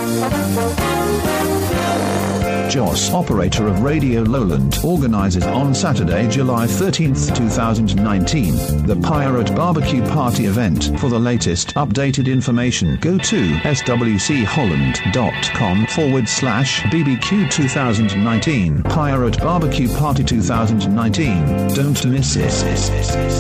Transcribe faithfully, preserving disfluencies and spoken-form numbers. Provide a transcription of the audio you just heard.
Joss, operator of Radio Lowland, organizes on Saturday, July thirteenth, twenty nineteen, the Pirate Barbecue Party event. For the latest updated information, go to swcholland.com forward slash BBQ twenty nineteen. Pirate Barbecue Party twenty nineteen. Don't miss it.